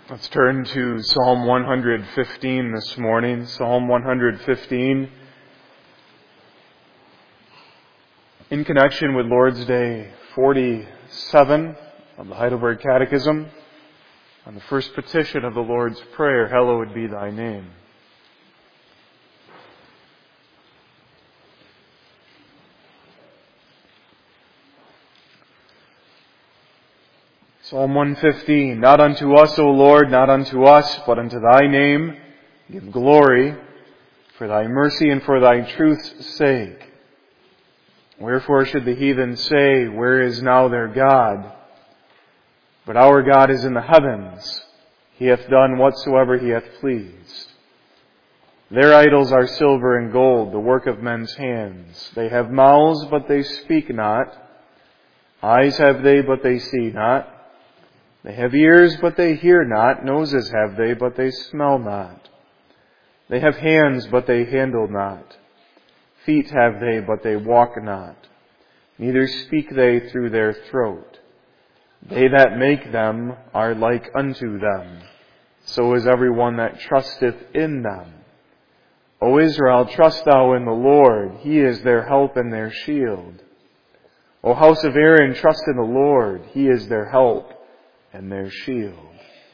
Let's turn to Psalm 115 this morning. Psalm 115. In connection with Lord's Day 47 of the Heidelberg Catechism, on the first petition of the Lord's Prayer, Hallowed be thy name. Psalm 115. Not unto us, O Lord, not unto us, but unto thy name give glory, for thy mercy and for thy truth's sake. Wherefore should the heathen say, Where is now their God? But our God is in the heavens. He hath done whatsoever he hath pleased. Their idols are silver and gold, the work of men's hands. They have mouths, but they speak not. Eyes have they, but they see not. They have ears, but they hear not. Noses have they, but they smell not. They have hands, but they handle not. Feet have they, but they walk not. Neither speak they through their throat. They that make them are like unto them. So is every one that trusteth in them. O Israel, trust thou in the Lord. He is their help and their shield. O house of Aaron, trust in the Lord. He is their help and their shield.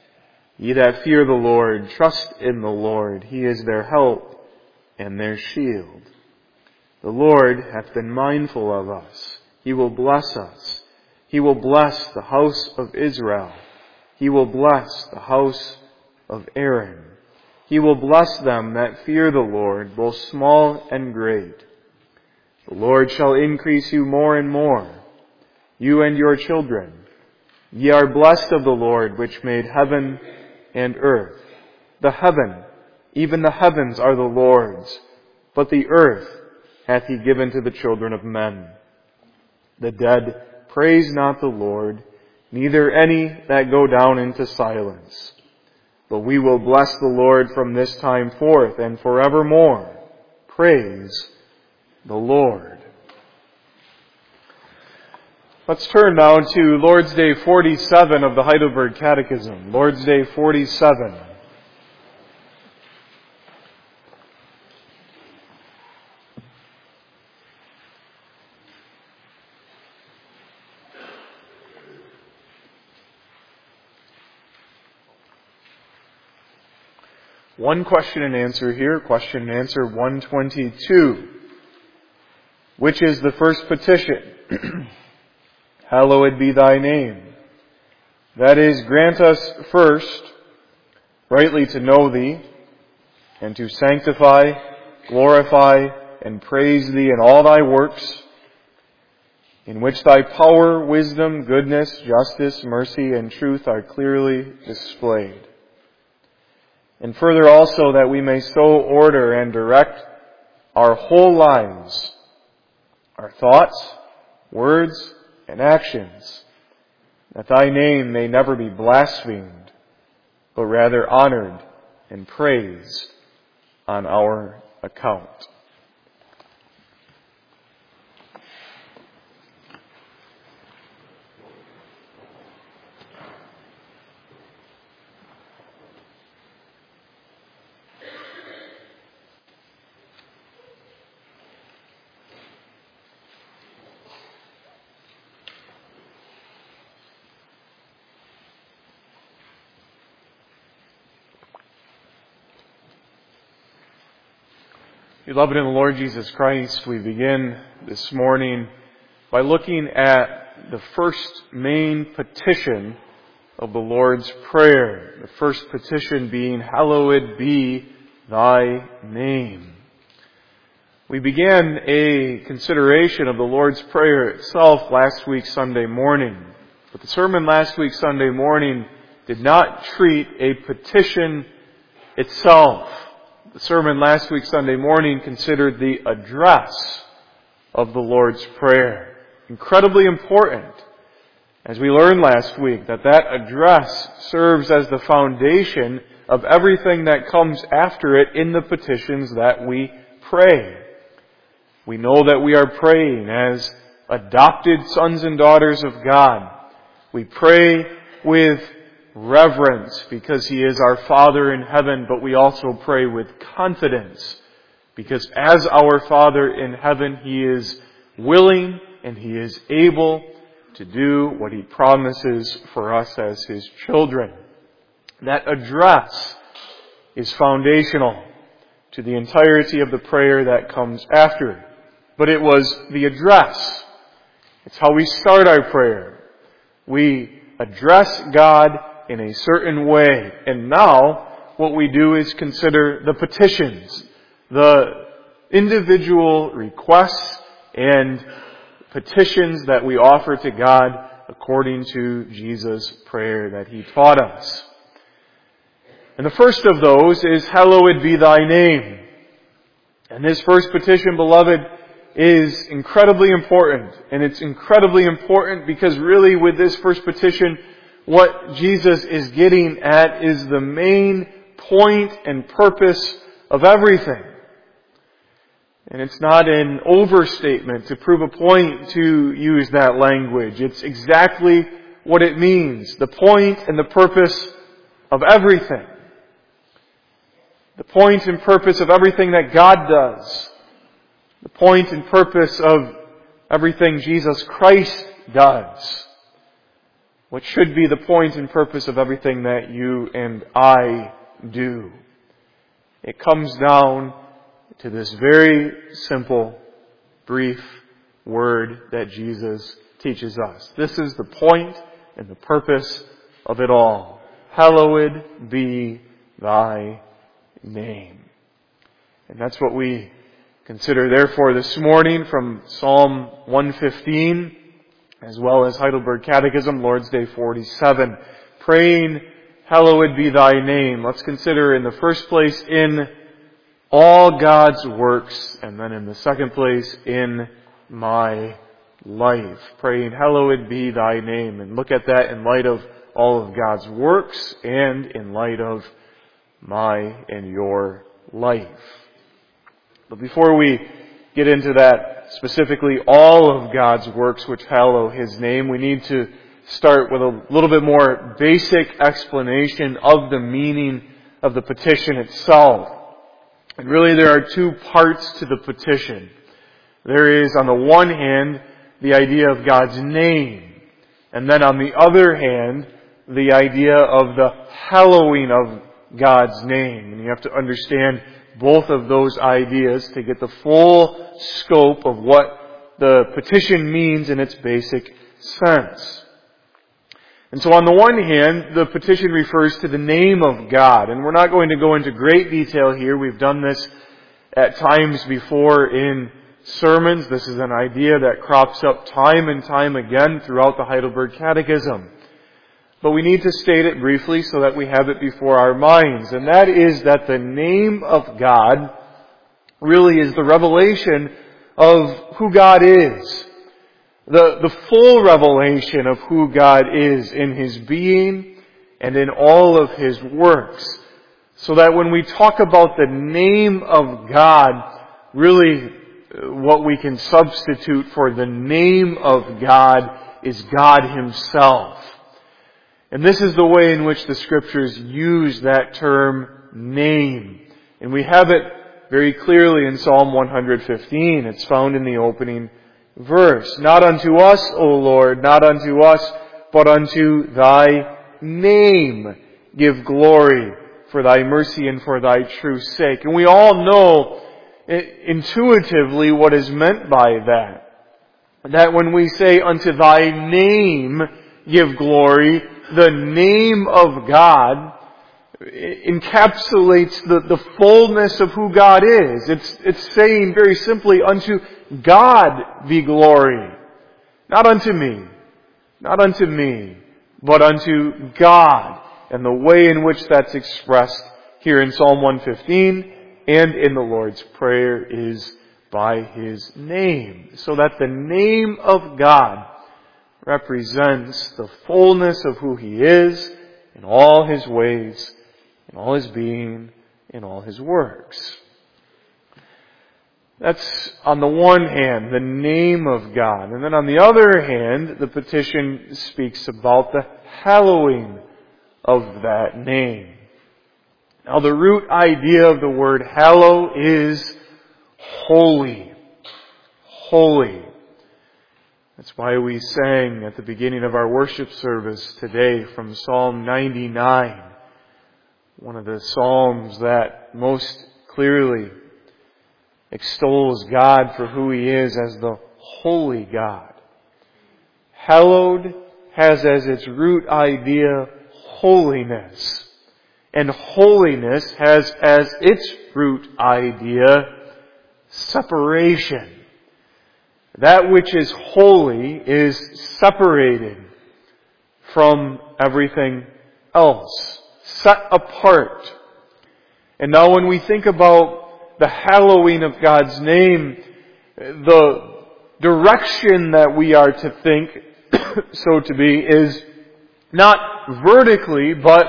Ye that fear the Lord, trust in the Lord. He is their help and their shield. The Lord hath been mindful of us. He will bless us. He will bless the house of Israel. He will bless the house of Aaron. He will bless them that fear the Lord, both small and great. The Lord shall increase you more and more, you and your children. Ye are blessed of the Lord, which made heaven and earth. The heaven, even the heavens, are the Lord's, but the earth hath he given to the children of men. The dead praise not the Lord, neither any that go down into silence. But we will bless the Lord from this time forth and forevermore. Praise the Lord. Let's turn now to Lord's Day 47 of the Heidelberg Catechism. Lord's Day 47. One question and answer here, question and answer 122. Which is the first petition? Hallowed be thy name. That is, grant us first rightly to know thee, and to sanctify, glorify, and praise thee in all thy works, in which thy power, wisdom, goodness, justice, mercy, and truth are clearly displayed. And further also that we may so order and direct our whole lives, our thoughts, words, and actions, that thy name may never be blasphemed, but rather honored and praised on our account. Beloved in the Lord Jesus Christ, we begin this morning by looking at the first main petition of the Lord's Prayer. The first petition being, Hallowed be thy name. We began a consideration of the Lord's Prayer itself last week Sunday morning. But the sermon last week Sunday morning did not treat a petition itself. The sermon last week Sunday morning considered the address of the Lord's Prayer. Incredibly important, as we learned last week, that address serves as the foundation of everything that comes after it in the petitions that we pray. We know that we are praying as adopted sons and daughters of God. We pray with reverence because He is our Father in heaven, but we also pray with confidence because as our Father in heaven, He is willing and He is able to do what He promises for us as His children. That address is foundational to the entirety of the prayer that comes after it. But it was the address. It's how we start our prayer. We address God in a certain way. And now, what we do is consider the petitions, the individual requests and petitions that we offer to God according to Jesus' prayer that He taught us. And the first of those is, hallowed be thy name. And this first petition, beloved, is incredibly important. And it's incredibly important because really with this first petition, what Jesus is getting at is the main point and purpose of everything. And it's not an overstatement to prove a point to use that language. It's exactly what it means. The point and the purpose of everything. The point and purpose of everything that God does. The point and purpose of everything Jesus Christ does. What should be the point and purpose of everything that you and I do. It comes down to this very simple, brief word that Jesus teaches us. This is the point and the purpose of it all. Hallowed be thy name. And that's what we consider therefore this morning from Psalm 115 as well as Heidelberg Catechism, Lord's Day 47. Praying, hallowed be thy name. Let's consider in the first place in all God's works, and then in the second place in my life. Praying, hallowed be thy name. And look at that in light of all of God's works and in light of my and your life. But before we get into that, specifically all of God's works which hallow His name, we need to start with a little bit more basic explanation of the meaning of the petition itself. And really there are two parts to the petition. There is, on the one hand, the idea of God's name. And then on the other hand, the idea of the hallowing of God's name. And you have to understand both of those ideas to get the full scope of what the petition means in its basic sense. And so on the one hand, the petition refers to the name of God. And we're not going to go into great detail here. We've done this at times before in sermons. This is an idea that crops up time and time again throughout the Heidelberg Catechism. But we need to state it briefly so that we have it before our minds. And that is that the name of God really is the revelation of who God is. The full revelation of who God is in His being and in all of His works. So that when we talk about the name of God, really what we can substitute for the name of God is God Himself. And this is the way in which the Scriptures use that term name. And we have it very clearly in Psalm 115. It's found in the opening verse. Not unto us, O Lord, not unto us, but unto thy name give glory for thy mercy and for thy true sake. And we all know intuitively what is meant by that. That when we say unto thy name give glory, the name of God encapsulates the fullness of who God is. It's saying very simply, unto God be glory. Not unto me, but unto God. And the way in which that's expressed here in Psalm 115 and in the Lord's Prayer is by His name. So that the name of God represents the fullness of who He is in all His ways, in all His being, in all His works. That's on the one hand, the name of God. And then on the other hand, the petition speaks about the hallowing of that name. Now the root idea of the word hallow is holy. Holy. That's why we sang at the beginning of our worship service today from Psalm 99, one of the psalms that most clearly extols God for who He is as the holy God. Hallowed has as its root idea holiness. And holiness has as its root idea separation. That which is holy is separated from everything else, set apart. And now when we think about the hallowing of God's name, the direction that we are to think, so to be, is not vertically, but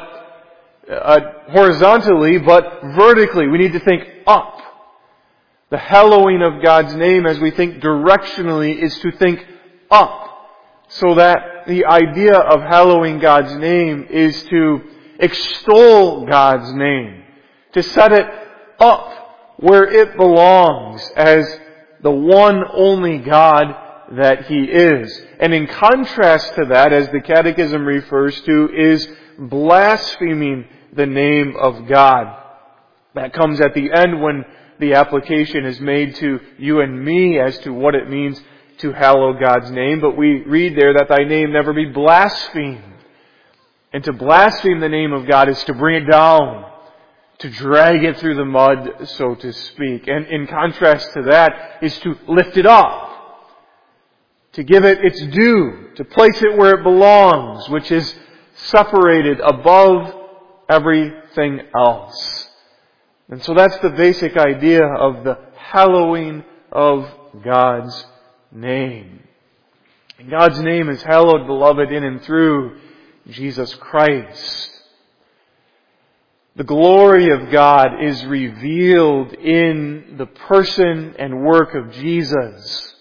horizontally, but vertically. We need to think up. The hallowing of God's name, as we think directionally, is to think up. So that the idea of hallowing God's name is to extol God's name, to set it up where it belongs as the one only God that He is. And in contrast to that, as the Catechism refers to, is blaspheming the name of God. That comes at the end when the application is made to you and me as to what it means to hallow God's name. But we read there that thy name never be blasphemed. And to blaspheme the name of God is to bring it down, to drag it through the mud, so to speak. And in contrast to that is to lift it up, to give it its due, to place it where it belongs, which is separated above everything else. And so that's the basic idea of the hallowing of God's name. And God's name is hallowed, beloved, in and through Jesus Christ. The glory of God is revealed in the person and work of Jesus.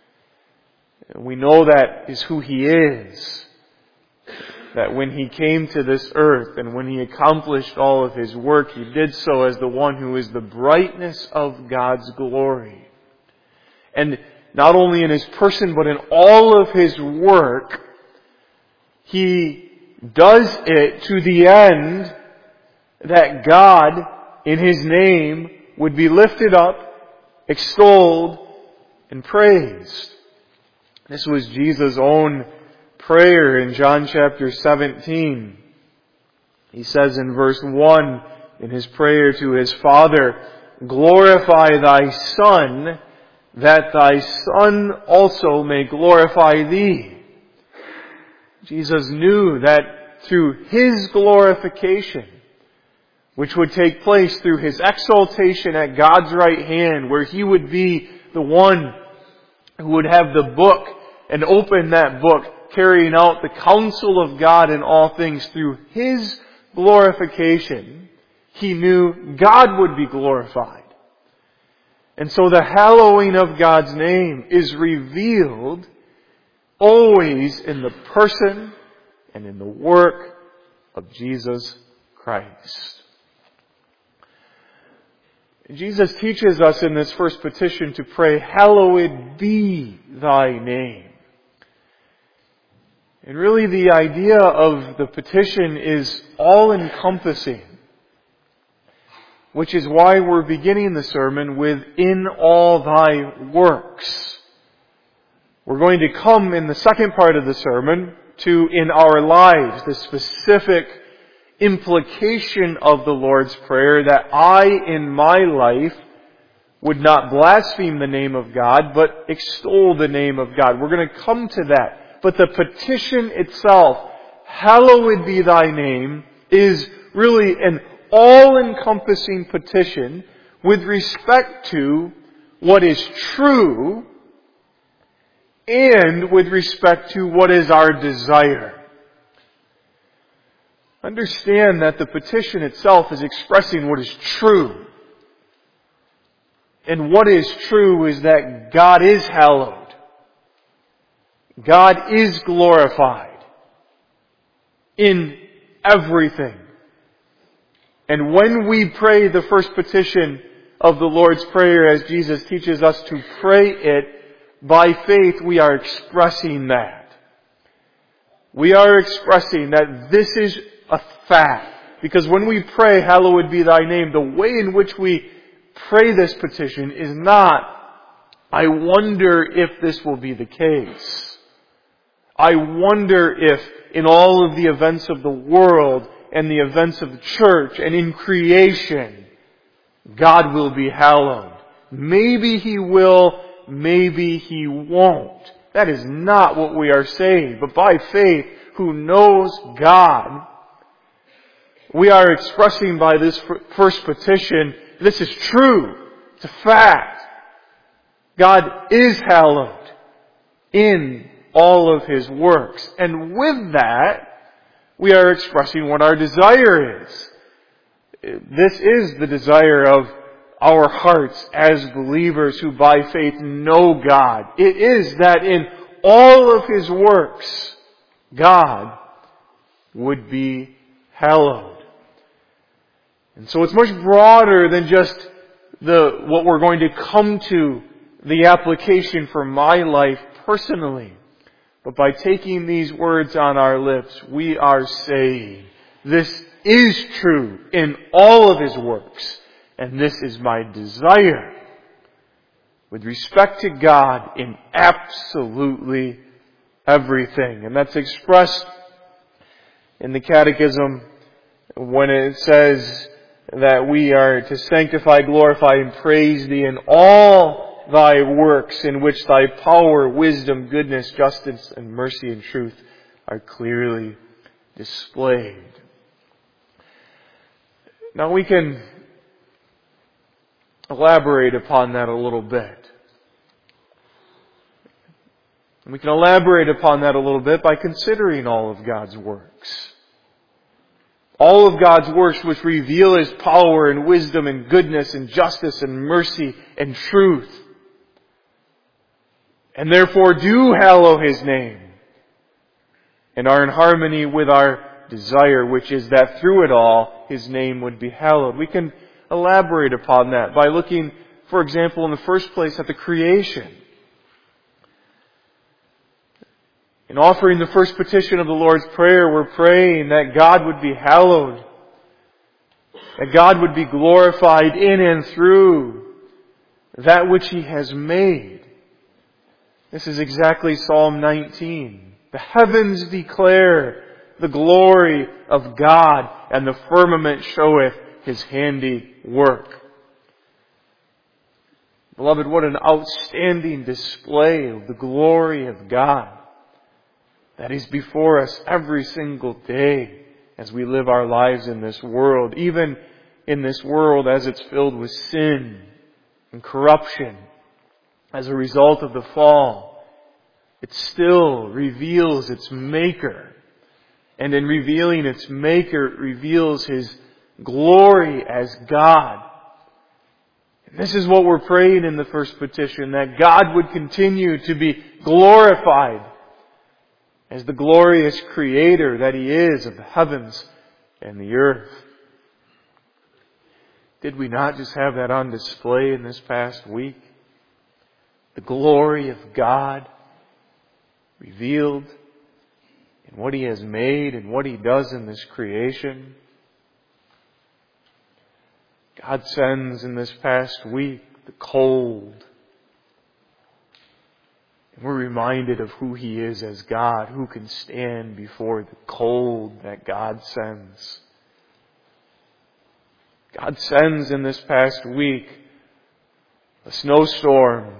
We know that is who He is. That when He came to this earth and when He accomplished all of His work, He did so as the one who is the brightness of God's glory. And not only in His person, but in all of His work, He does it to the end that God, in His name, would be lifted up, extolled, and praised. This was Jesus' own prayer in John chapter 17. He says in verse 1 in His prayer to His Father, glorify Thy Son, that Thy Son also may glorify Thee. Jesus knew that through His glorification, which would take place through His exaltation at God's right hand, where He would be the one who would have the book and open that book, carrying out the counsel of God in all things through His glorification, He knew God would be glorified. And so the hallowing of God's name is revealed always in the person and in the work of Jesus Christ. Jesus teaches us in this first petition to pray, hallowed be Thy name. And really the idea of the petition is all-encompassing, which is why we're beginning the sermon with, in all Thy works. We're going to come in the second part of the sermon to, in our lives, the specific implication of the Lord's Prayer, that I, in my life, would not blaspheme the name of God, but extol the name of God. We're going to come to that. But the petition itself, hallowed be Thy name, is really an all-encompassing petition with respect to what is true and with respect to what is our desire. Understand that the petition itself is expressing what is true. And what is true is that God is hallowed. God is glorified in everything. And when we pray the first petition of the Lord's Prayer, as Jesus teaches us to pray it, by faith we are expressing that. We are expressing that this is a fact. Because when we pray, hallowed be thy name, the way in which we pray this petition is not, I wonder if this will be the case. I wonder if in all of the events of the world and the events of the church and in creation, God will be hallowed. Maybe He will, maybe He won't. That is not what we are saying. But by faith, who knows God, we are expressing by this first petition, this is true. It's a fact. God is hallowed in all of His works. And with that, we are expressing what our desire is. This is the desire of our hearts as believers who by faith know God. It is that in all of His works, God would be hallowed. And so it's much broader than just what we're going to come to, the application for my life personally. But by taking these words on our lips, we are saying, this is true in all of His works, and this is my desire with respect to God in absolutely everything. And that's expressed in the Catechism when it says that we are to sanctify, glorify, and praise Thee in all Thy works in which Thy power, wisdom, goodness, justice, and mercy and truth are clearly displayed. Now we can elaborate upon that a little bit. We can elaborate upon that a little bit by considering all of God's works. All of God's works which reveal His power and wisdom and goodness and justice and mercy and truth. And therefore do hallow His name. And are in harmony with our desire, which is that through it all, His name would be hallowed. We can elaborate upon that by looking, for example, in the first place at the creation. In offering the first petition of the Lord's Prayer, we're praying that God would be hallowed, that God would be glorified in and through that which He has made. This is exactly Psalm 19. The heavens declare the glory of God, and the firmament showeth His handiwork. Beloved, what an outstanding display of the glory of God that is before us every single day as we live our lives in this world, even in this world as it's filled with sin and corruption as a result of the fall. It still reveals its Maker. And in revealing its Maker, it reveals His glory as God. And this is what we're praying in the first petition, that God would continue to be glorified as the glorious Creator that He is of the heavens and the earth. Did we not just have that on display in this past week? The glory of God revealed in what He has made and what He does in this creation. God sends in this past week the cold. And we're reminded of who He is as God, who can stand before the cold that God sends. God sends in this past week a snowstorm.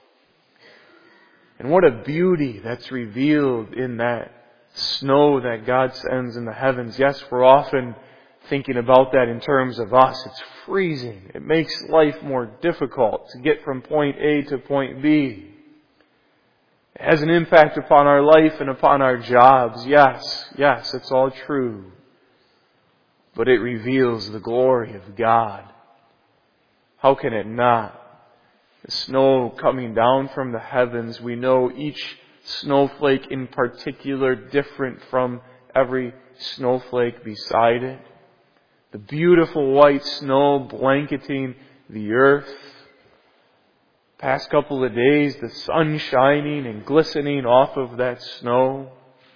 And what a beauty that's revealed in that snow that God sends in the heavens. Yes, we're often thinking about that in terms of us. It's freezing. It makes life more difficult to get from point A to point B. It has an impact upon our life and upon our jobs. Yes, it's all true. But it reveals the glory of God. How can it not? The snow coming down from the heavens, we know each snowflake in particular different from every snowflake beside it. The beautiful white snow blanketing the earth. Past couple of days, the sun shining and glistening off of that snow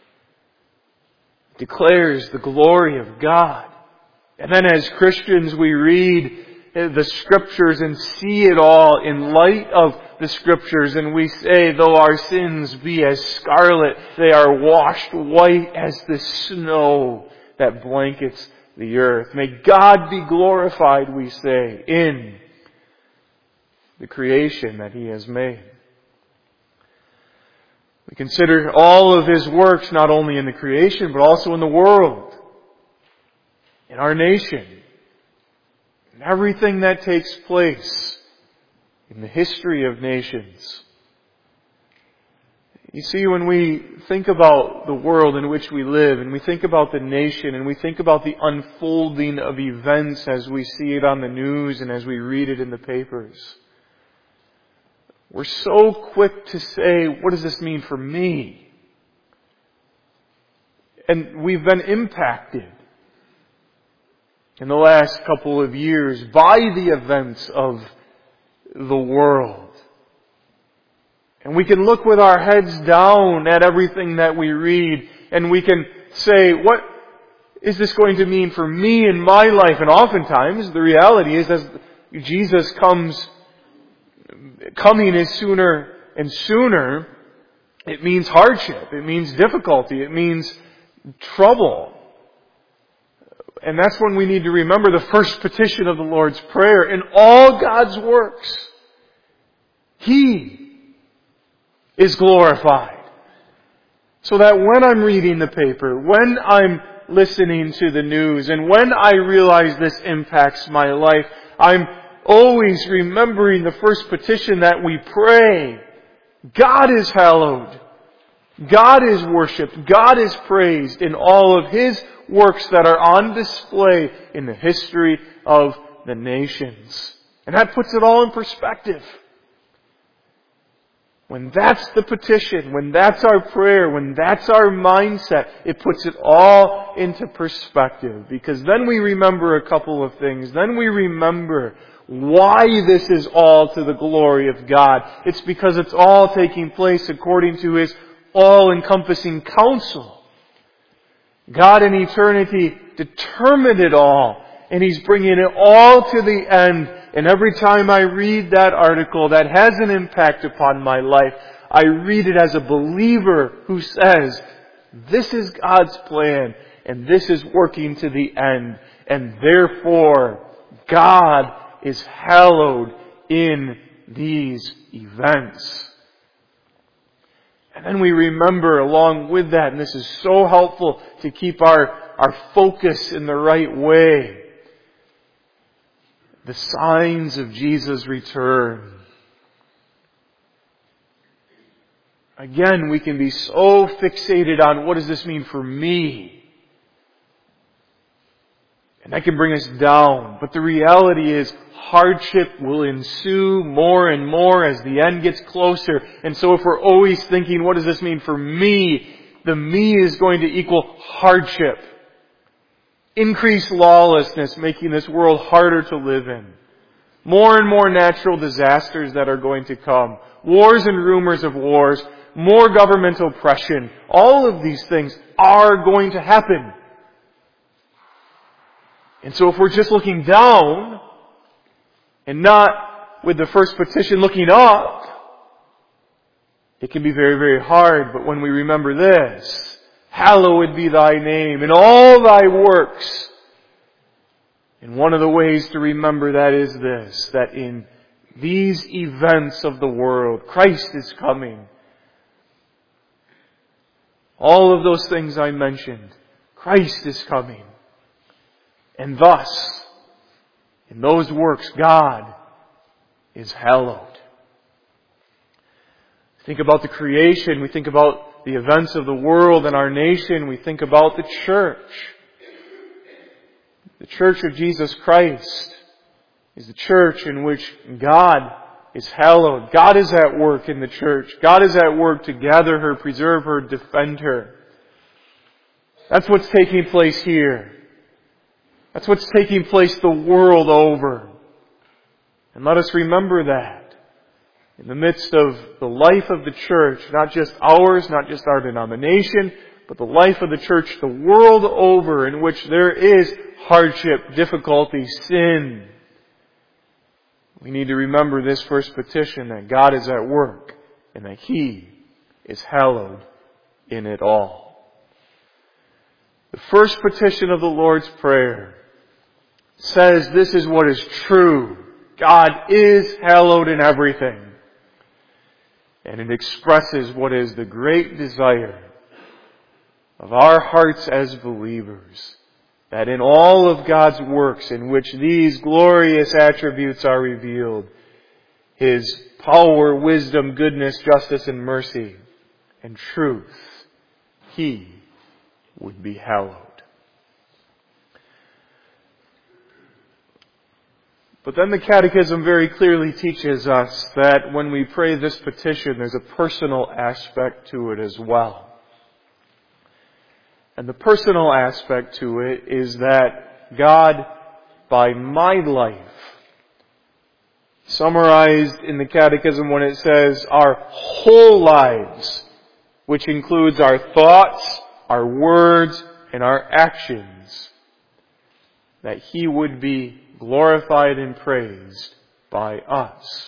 declares the glory of God. And then as Christians we read the Scriptures and see it all in light of the Scriptures, and we say, though our sins be as scarlet, they are washed white as the snow that blankets the earth. May God be glorified, we say, in the creation that He has made. We consider all of His works not only in the creation, but also in the world, in our nation, in everything that takes place in the history of nations. You see, when we think about the world in which we live, and we think about the nation, and we think about the unfolding of events as we see it on the news and as we read it in the papers, we're so quick to say, what does this mean for me? And we've been impacted in the last couple of years by the events of the world. And we can look with our heads down at everything that we read, and we can say, what is this going to mean for me in my life? And oftentimes, the reality is, as Jesus coming is sooner and sooner, it means hardship, it means difficulty, it means trouble. And that's when we need to remember the first petition of the Lord's Prayer. In all God's works, He is glorified. So that when I'm reading the paper, when I'm listening to the news, and when I realize this impacts my life, I'm always remembering the first petition that we pray. God is hallowed. God is worshipped. God is praised in all of His works that are on display in the history of the nations. And that puts it all in perspective. When that's the petition, when that's our prayer, when that's our mindset, it puts it all into perspective. Because then we remember a couple of things. Then we remember why this is all to the glory of God. It's because it's all taking place according to His all-encompassing counsel. God in eternity determined it all, and He's bringing it all to the end. And every time I read that article that has an impact upon my life, I read it as a believer who says, this is God's plan, and this is working to the end, and therefore God is hallowed in these events. And then we remember along with that, and this is so helpful to keep our focus in the right way, the signs of Jesus' return. Again, we can be so fixated on what does this mean for me? And that can bring us down. But the reality is, hardship will ensue more and more as the end gets closer. And so if we're always thinking, what does this mean for me? The me is going to equal hardship. Increased lawlessness, making this world harder to live in. More and more natural disasters that are going to come. Wars and rumors of wars. More government oppression. All of these things are going to happen. And so if we're just looking down, and not with the first petition looking up, it can be very, very hard. But when we remember this, hallowed be Thy name in all Thy works. And one of the ways to remember that is this, that in these events of the world, Christ is coming. All of those things I mentioned, Christ is coming. And thus, in those works, God is hallowed. Think about the creation. We think about the events of the world and our nation. We think about the church. The church of Jesus Christ is the church in which God is hallowed. God is at work in the church. God is at work to gather her, preserve her, defend her. That's what's taking place here. That's what's taking place the world over. And let us remember that. In the midst of the life of the church, not just ours, not just our denomination, but the life of the church the world over, in which there is hardship, difficulty, sin. We need to remember this first petition, that God is at work and that He is hallowed in it all. The first petition of the Lord's Prayer says this is what is true. God is hallowed in everything. And it expresses what is the great desire of our hearts as believers, that in all of God's works in which these glorious attributes are revealed, His power, wisdom, goodness, justice, and mercy, and truth, He would be hallowed. But then the Catechism very clearly teaches us that when we pray this petition, there's a personal aspect to it as well. And the personal aspect to it is that God, by my life, summarized in the Catechism when it says our whole lives, which includes our thoughts, our words, and our actions, that He would be glorified and praised by us.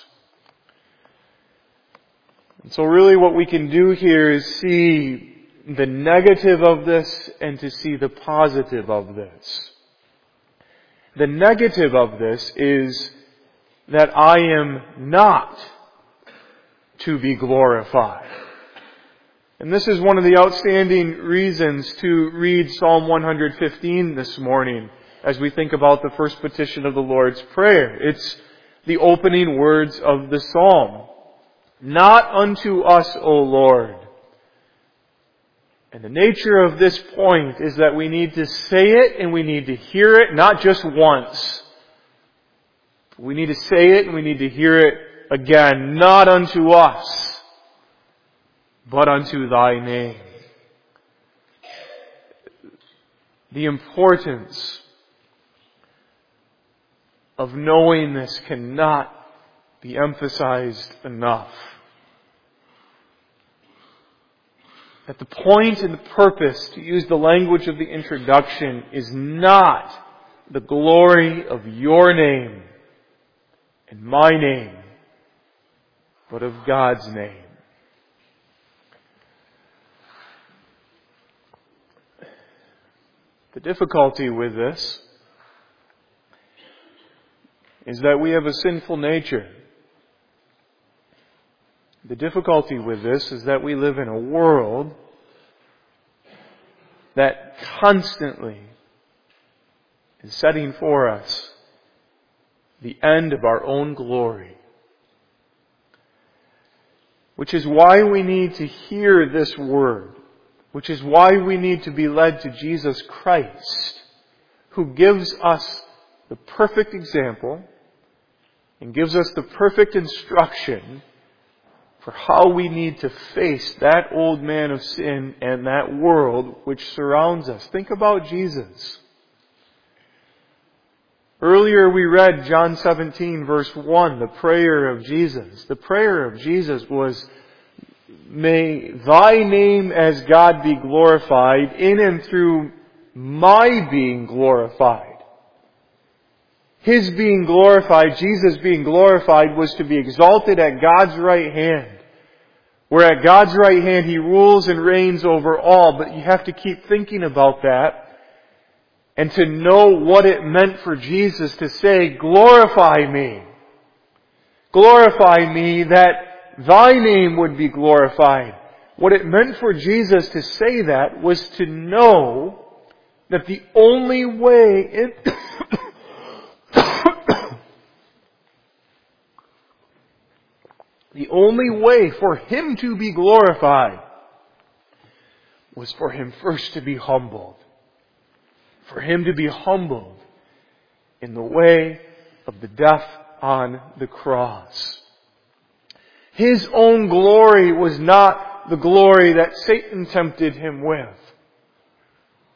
And so really what we can do here is see the negative of this and to see the positive of this. The negative of this is that I am not to be glorified. And this is one of the outstanding reasons to read Psalm 115 this morning as we think about the first petition of the Lord's Prayer. It's the opening words of the psalm. Not unto us, O Lord. And the nature of this point is that we need to say it and we need to hear it, not just once. We need to say it and we need to hear it again. Not unto us, but unto Thy name. The importance of knowing this cannot be emphasized enough. That the point and the purpose, to use the language of the introduction, is not the glory of your name and my name, but of God's name. The difficulty with this is that we have a sinful nature. The difficulty with this is that we live in a world that constantly is setting for us the end of our own glory. Which is why we need to hear this word. Which is why we need to be led to Jesus Christ, who gives us the perfect example and gives us the perfect instruction for how we need to face that old man of sin and that world which surrounds us. Think about Jesus. Earlier we read John 17 verse 1, the prayer of Jesus. The prayer of Jesus was, may Thy name as God be glorified in and through my being glorified. His being glorified, Jesus being glorified, was to be exalted at God's right hand. Where at God's right hand He rules and reigns over all. But you have to keep thinking about that and to know what it meant for Jesus to say, glorify me. Glorify me, that Thy name would be glorified. What it meant for Jesus to say that was to know that the only way the only way for Him to be glorified was for Him first to be humbled. For Him to be humbled in the way of the death on the cross. His own glory was not the glory that Satan tempted Him with.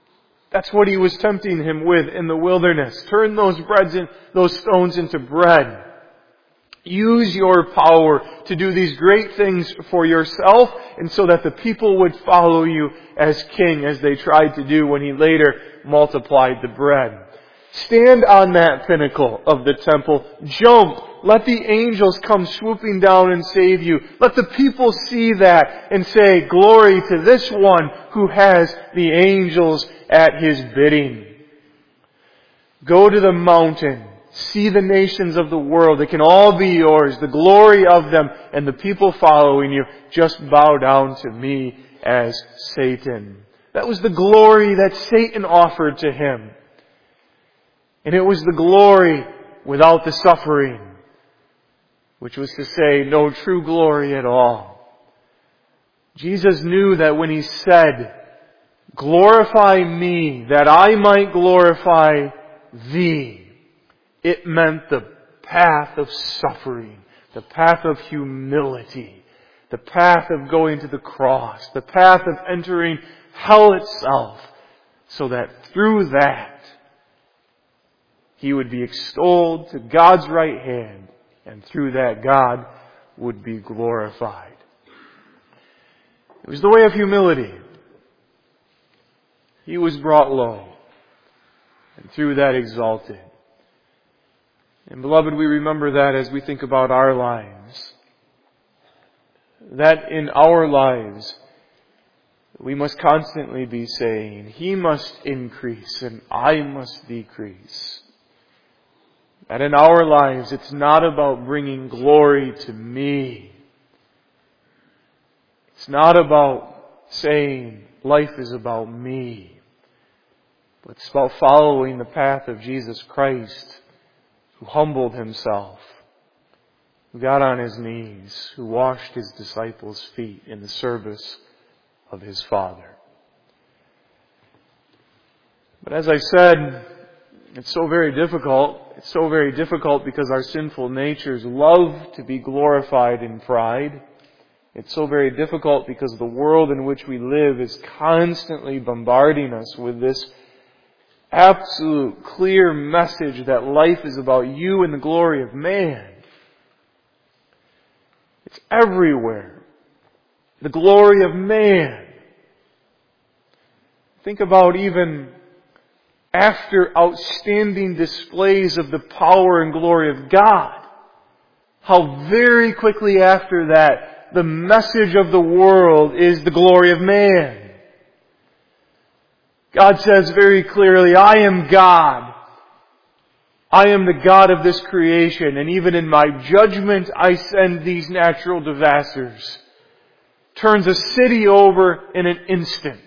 That's what He was tempting him with in the wilderness. Turn those stones into bread. Use your power to do these great things for yourself and so that the people would follow you as king, as they tried to do when He later multiplied the bread. Stand on that pinnacle of the temple. Jump. Let the angels come swooping down and save you. Let the people see that and say, glory to this one who has the angels at His bidding. Go to the mountain. See the nations of the world. They can all be yours. The glory of them and the people following you. Just bow down to me as Satan. That was the glory that Satan offered to him. And it was the glory without the suffering, which was to say, no true glory at all. Jesus knew that when He said, glorify me, that I might glorify thee, it meant the path of suffering, the path of humility, the path of going to the cross, the path of entering hell itself, so that through that, He would be extolled to God's right hand, and through that God would be glorified. It was the way of humility. He was brought low, and through that exalted. And beloved, we remember that as we think about our lives. That in our lives, we must constantly be saying, He must increase and I must decrease. That in our lives, it's not about bringing glory to me. It's not about saying life is about me. But it's about following the path of Jesus Christ, who humbled Himself, who got on His knees, who washed His disciples' feet in the service of His Father. But as I said, it's so very difficult. It's so very difficult because our sinful natures love to be glorified in pride. It's so very difficult because the world in which we live is constantly bombarding us with this absolute clear message that life is about you and the glory of man. It's everywhere. The glory of man. Think about even after outstanding displays of the power and glory of God, how very quickly after that, the message of the world is the glory of man. God says very clearly, I am God. I am the God of this creation, and even in my judgment I send these natural disasters. Turns a city over in an instant.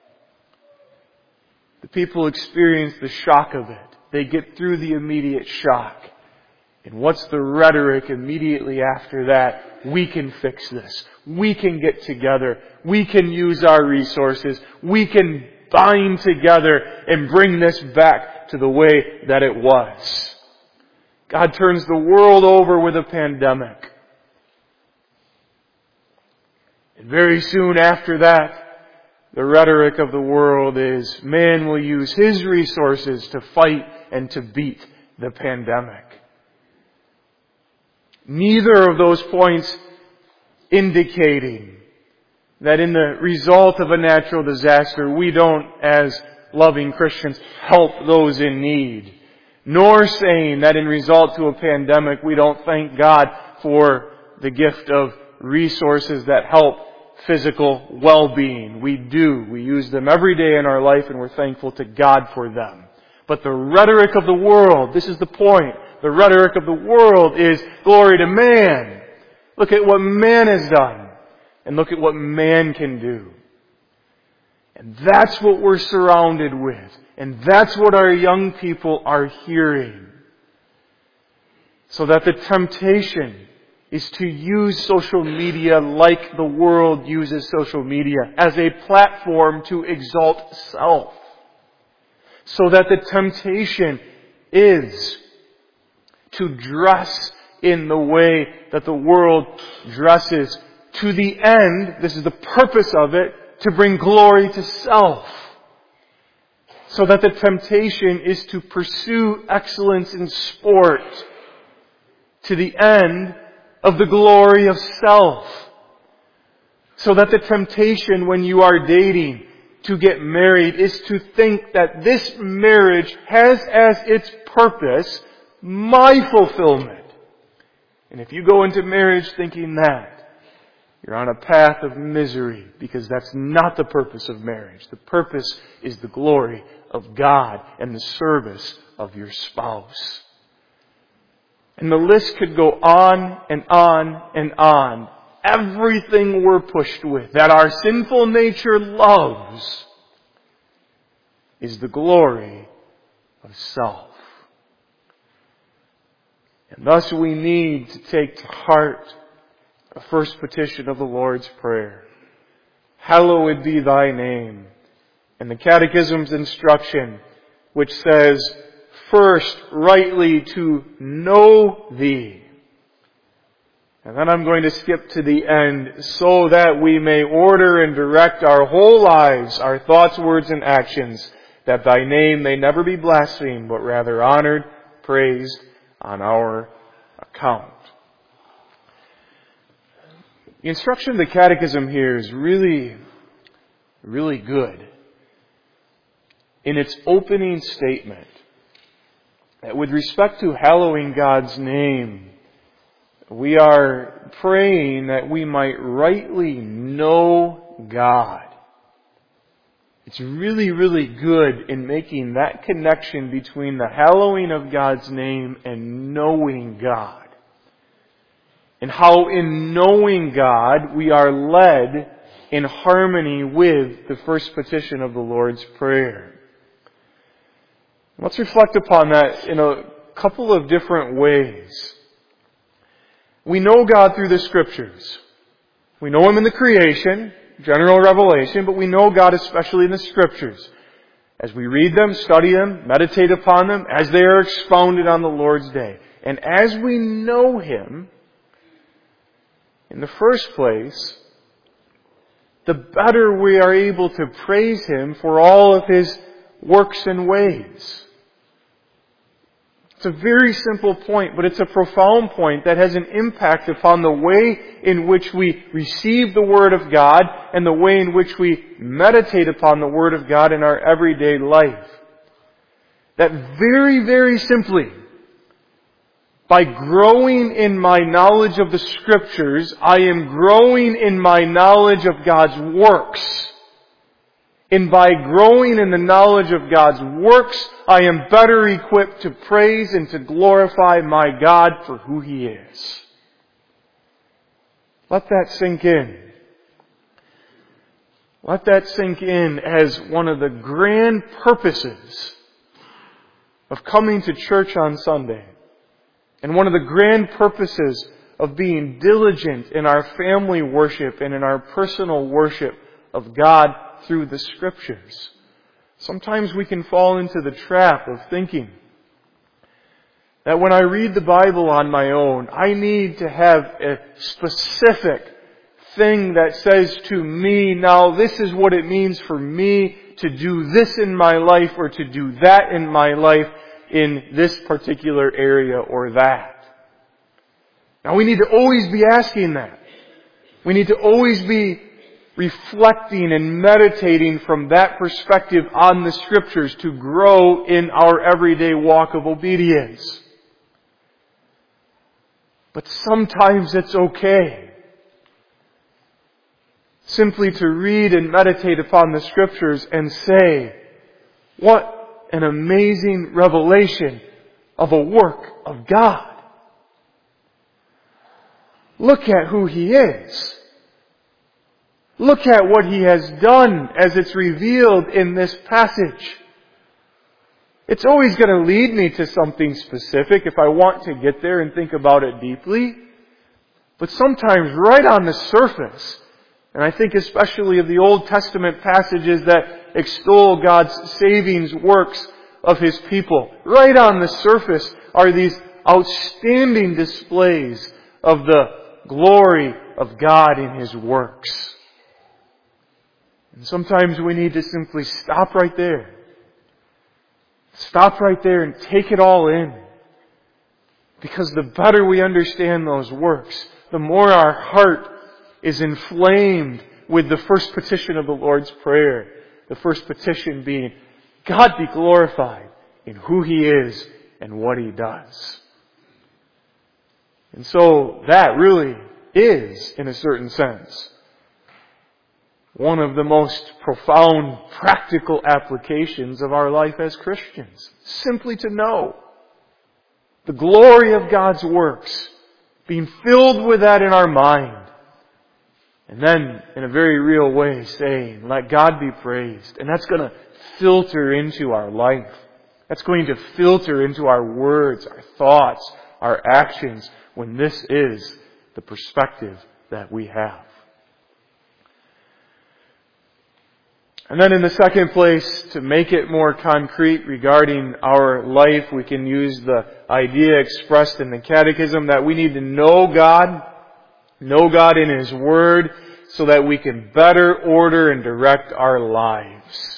The people experience the shock of it. They get through the immediate shock. And what's the rhetoric immediately after that? We can fix this. We can get together. We can use our resources. We can bind together and bring this back to the way that it was. God turns the world over with a pandemic. And very soon after that, the rhetoric of the world is man will use his resources to fight and to beat the pandemic. Neither of those points indicating that in the result of a natural disaster, we don't, as loving Christians, help those in need. Nor saying that in result to a pandemic, we don't thank God for the gift of resources that help physical well-being. We do. We use them every day in our life, and we're thankful to God for them. But the rhetoric of the world, this is the point. The rhetoric of the world is glory to man. Look at what man has done. And look at what man can do. And that's what we're surrounded with. And that's what our young people are hearing. So that the temptation is to use social media like the world uses social media, as a platform to exalt self. So that the temptation is to dress in the way that the world dresses, to the end, this is the purpose of it, to bring glory to self. so that the temptation is to pursue excellence in sport to the end of the glory of self. So that the temptation when you are dating to get married is to think that this marriage has as its purpose my fulfillment. And if you go into marriage thinking that, you're on a path of misery, because that's not the purpose of marriage. The purpose is the glory of God and the service of your spouse. And the list could go on and on and on. Everything we're pushed with, that our sinful nature loves, is the glory of self. And thus we need to take to heart the first petition of the Lord's Prayer. Hallowed be thy name. And the Catechism's instruction, which says, first, rightly to know thee. And then I'm going to skip to the end, so that we may order and direct our whole lives, our thoughts, words, and actions, that thy name may never be blasphemed, but rather honored, praised on our account. The instruction of the Catechism here is really, really good. In its opening statement, that with respect to hallowing God's name, we are praying that we might rightly know God. It's really, really good in making that connection between the hallowing of God's name and knowing God. And how in knowing God we are led in harmony with the first petition of the Lord's Prayer. Let's reflect upon that in a couple of different ways. We know God through the Scriptures. We know Him in the creation, general revelation, but we know God especially in the Scriptures. As we read them, study them, meditate upon them, as they are expounded on the Lord's Day. And as we know Him, in the first place, the better we are able to praise Him for all of His works and ways. It's a very simple point, but it's a profound point that has an impact upon the way in which we receive the Word of God and the way in which we meditate upon the Word of God in our everyday life. That very, very simply, by growing in my knowledge of the Scriptures, I am growing in my knowledge of God's works. And by growing in the knowledge of God's works, I am better equipped to praise and to glorify my God for who He is. Let that sink in. Let that sink in as one of the grand purposes of coming to church on Sunday. And one of the grand purposes of being diligent in our family worship and in our personal worship of God through the Scriptures. Sometimes we can fall into the trap of thinking that when I read the Bible on my own, I need to have a specific thing that says to me, now this is what it means for me to do this in my life or to do that in my life in this particular area or that. Now we need to always be asking that. We need to always be reflecting and meditating from that perspective on the Scriptures to grow in our everyday walk of obedience. But sometimes it's okay simply to read and meditate upon the Scriptures and say, what an amazing revelation of a work of God. Look at who He is. Look at what He has done as it's revealed in this passage. It's always going to lead me to something specific if I want to get there and think about it deeply. But sometimes right on the surface, and I think especially of the Old Testament passages that extol God's saving works of His people, right on the surface are these outstanding displays of the glory of God in His works. And sometimes we need to simply stop right there Stop right there and take it all in. Because the better we understand those works, the more our heart is inflamed with the first petition of the Lord's Prayer. The first petition being, God be glorified in who He is and what He does. And so that really is, in a certain sense, one of the most profound practical applications of our life as Christians. Simply to know the glory of God's works, being filled with that in our mind, and then, in a very real way, saying, let God be praised. And that's going to filter into our life. That's going to filter into our words, our thoughts, our actions, when this is the perspective that we have. And then in the second place, to make it more concrete regarding our life, we can use the idea expressed in the Catechism that we need to know God in His Word, so that we can better order and direct our lives.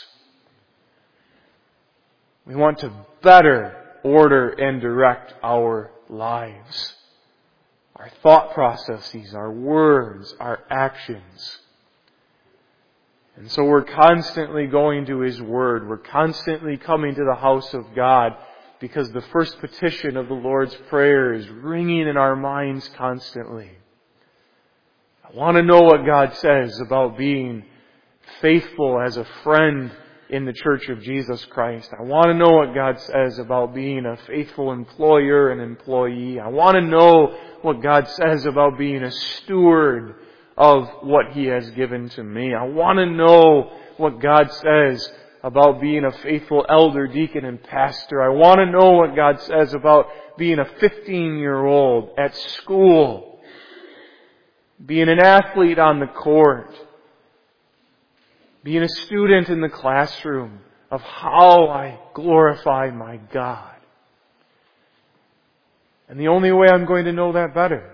We want to better order and direct our lives. Our thought processes, our words, our actions. And so we're constantly going to His Word. We're constantly coming to the house of God, because the first petition of the Lord's Prayer is ringing in our minds constantly. I want to know what God says about being faithful as a friend in the Church of Jesus Christ. I want to know what God says about being a faithful employer and employee. I want to know what God says about being a steward of what He has given to me. I want to know what God says about being a faithful elder, deacon, and pastor. I want to know what God says about being a 15-year-old at school, being an athlete on the court, being a student in the classroom, of how I glorify my God. And the only way I'm going to know that better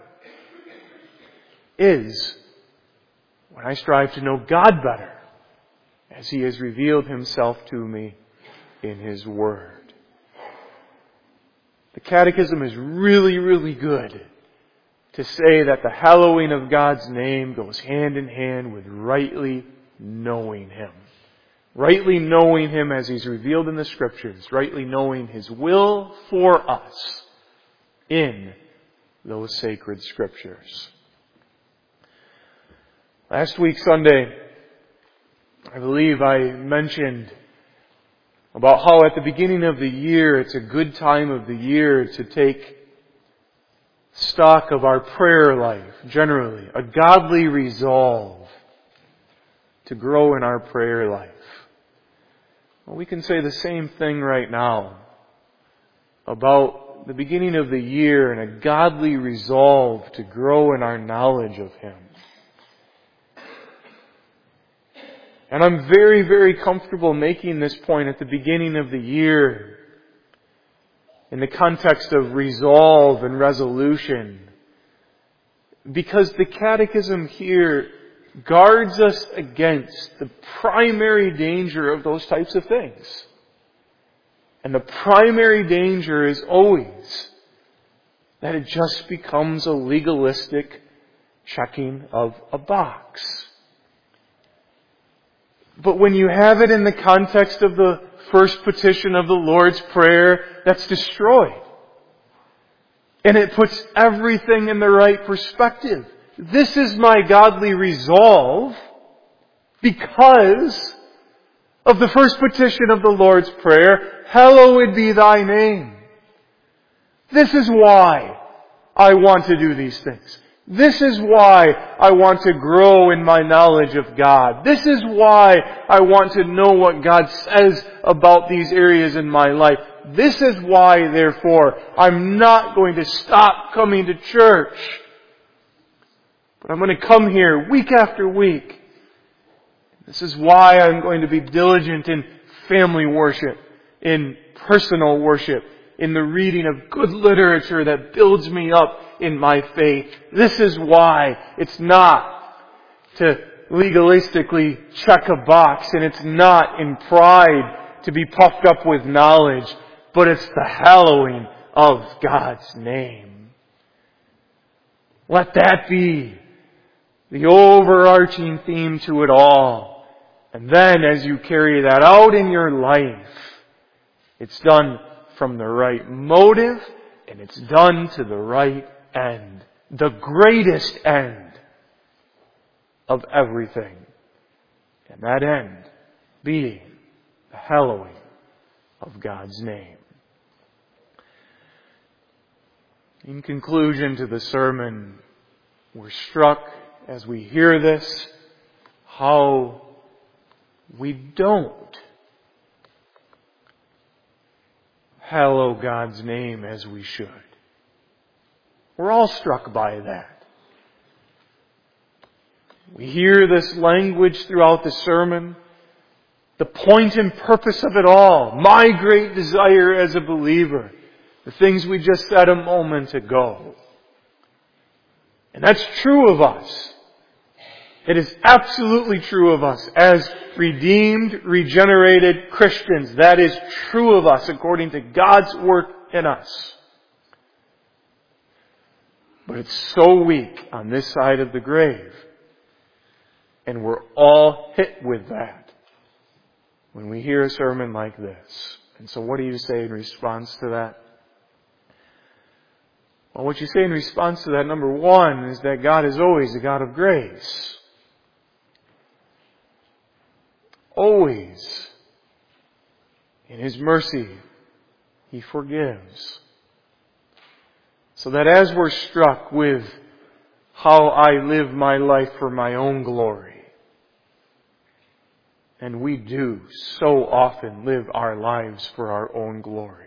is when I strive to know God better, as He has revealed Himself to me in His Word. The Catechism is really, really good to say that the hallowing of God's name goes hand in hand with rightly knowing Him. Rightly knowing Him as He's revealed in the Scriptures. Rightly knowing His will for us in those sacred Scriptures. Last week, Sunday, I believe I mentioned about how at the beginning of the year, it's a good time of the year to take stock of our prayer life, generally. A godly resolve to grow in our prayer life. Well, we can say the same thing right now about the beginning of the year and a godly resolve to grow in our knowledge of Him. And I'm very, very comfortable making this point at the beginning of the year in the context of resolve and resolution, because the Catechism here guards us against the primary danger of those types of things. And the primary danger is always that it just becomes a legalistic checking of a box. But when you have it in the context of the first petition of the Lord's Prayer, that's destroyed. And it puts everything in the right perspective. This is my godly resolve because of the first petition of the Lord's Prayer, hallowed be Thy name. This is why I want to do these things. This is why I want to grow in my knowledge of God. This is why I want to know what God says about these areas in my life. This is why, therefore, I'm not going to stop coming to church. But I'm going to come here week after week. This is why I'm going to be diligent in family worship, in personal worship, in the reading of good literature that builds me up in my faith. This is why it's not to legalistically check a box, and it's not in pride to be puffed up with knowledge, but it's the hallowing of God's name. Let that be the overarching theme to it all. And then as you carry that out in your life, it's done from the right motive and it's done to the right end. The greatest end of everything. And that end being the hallowing of God's name. In conclusion to the sermon, we're struck as we hear this how we don't hallow God's name as we should. We're all struck by that. We hear this language throughout the sermon. The point and purpose of it all. My great desire as a believer. The things we just said a moment ago. And that's true of us. It is absolutely true of us as redeemed, regenerated Christians. That is true of us according to God's work in us. But it's so weak on this side of the grave. And we're all hit with that when we hear a sermon like this. And so what do you say in response to that? Well, what you say in response to that, number one, is that God is always a God of grace. Always. In His mercy, He forgives. So that as we're struck with how I live my life for my own glory, and we do so often live our lives for our own glory.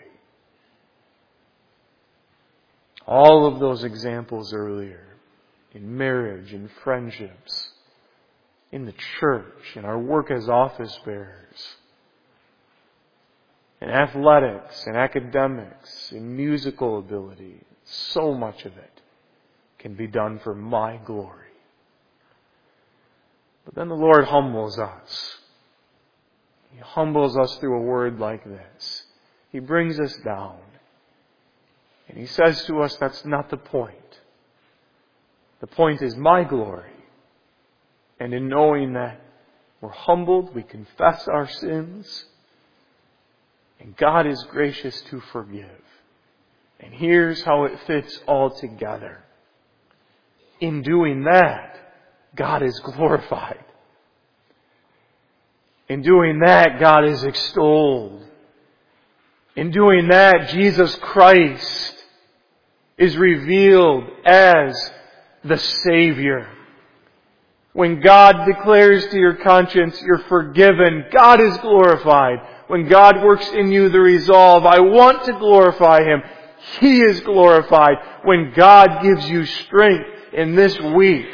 All of those examples earlier, in marriage, in friendships, in the church, in our work as office bearers, in athletics, in academics, in musical ability, so much of it can be done for my glory. But then the Lord humbles us. He humbles us through a word like this. He brings us down. And He says to us, that's not the point. The point is my glory. And in knowing that we're humbled, we confess our sins, and God is gracious to forgive. And here's how it fits all together. In doing that, God is glorified. In doing that, God is extolled. In doing that, Jesus Christ is revealed as the Savior. When God declares to your conscience, you're forgiven, God is glorified. When God works in you the resolve, I want to glorify Him, He is glorified. When God gives you strength in this week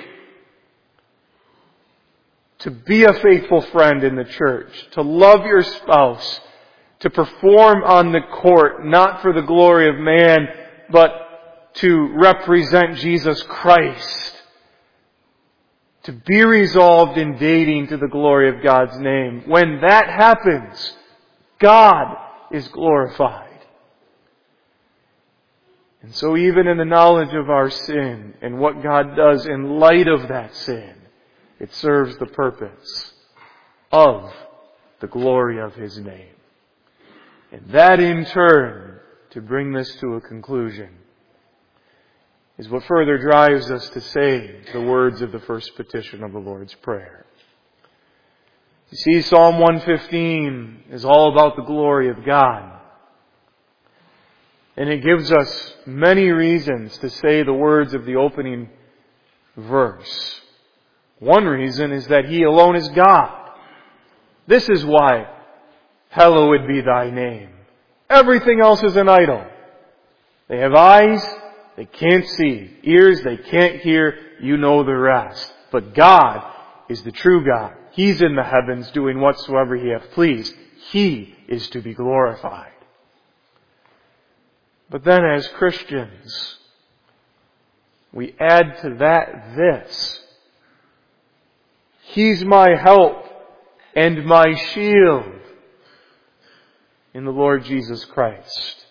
to be a faithful friend in the church, to love your spouse, to perform on the court, not for the glory of man, but to represent Jesus Christ. To be resolved in dating to the glory of God's name. When that happens, God is glorified. And so even in the knowledge of our sin and what God does in light of that sin, it serves the purpose of the glory of His name. And that in turn, to bring this to a conclusion, is what further drives us to say the words of the first petition of the Lord's Prayer. You see, Psalm 115 is all about the glory of God. And it gives us many reasons to say the words of the opening verse. One reason is that He alone is God. This is why, hallowed be Thy name. Everything else is an idol. They have eyes, they can't see. Ears, they can't hear. You know the rest. But God is the true God. He's in the heavens doing whatsoever He hath pleased. He is to be glorified. But then as Christians, we add to that this. He's my help and my shield. in the Lord Jesus Christ.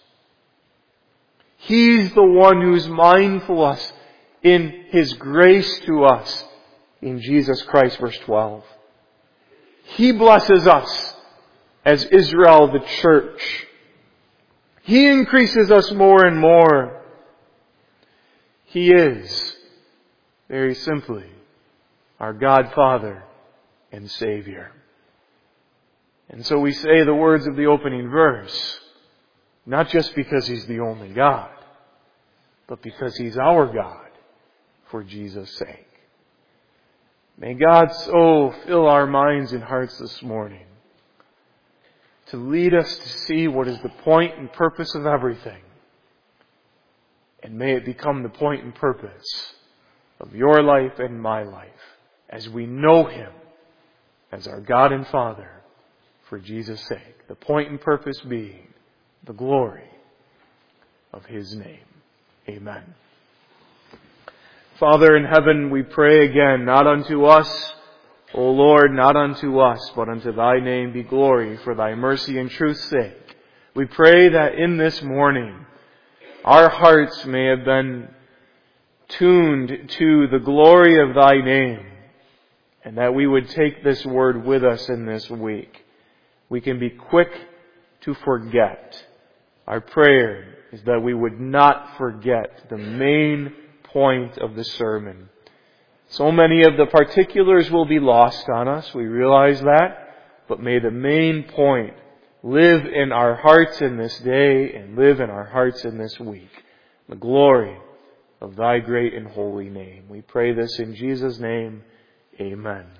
He's the one who's mindful of us in His grace to us in Jesus Christ, verse 12. He blesses us as Israel, the church. He increases us more and more. He is, very simply, our God, Father, and Savior. And so we say the words of the opening verse, not just because He's the only God, but because He's our God, for Jesus' sake. May God so fill our minds and hearts this morning to lead us to see what is the point and purpose of everything. And may it become the point and purpose of your life and my life as we know Him as our God and Father for Jesus' sake. The point and purpose being the glory of His name. Amen. Father in heaven, we pray again, not unto us, O Lord, not unto us, but unto Thy name be glory for Thy mercy and truth's sake. We pray that in this morning, our hearts may have been tuned to the glory of Thy name, and that we would take this word with us in this week. We can be quick to forget. Our prayer is that we would not forget the main point of the sermon. So many of the particulars will be lost on us. We realize that. But may the main point live in our hearts in this day and live in our hearts in this week. The glory of Thy great and holy name. We pray this in Jesus' name. Amen.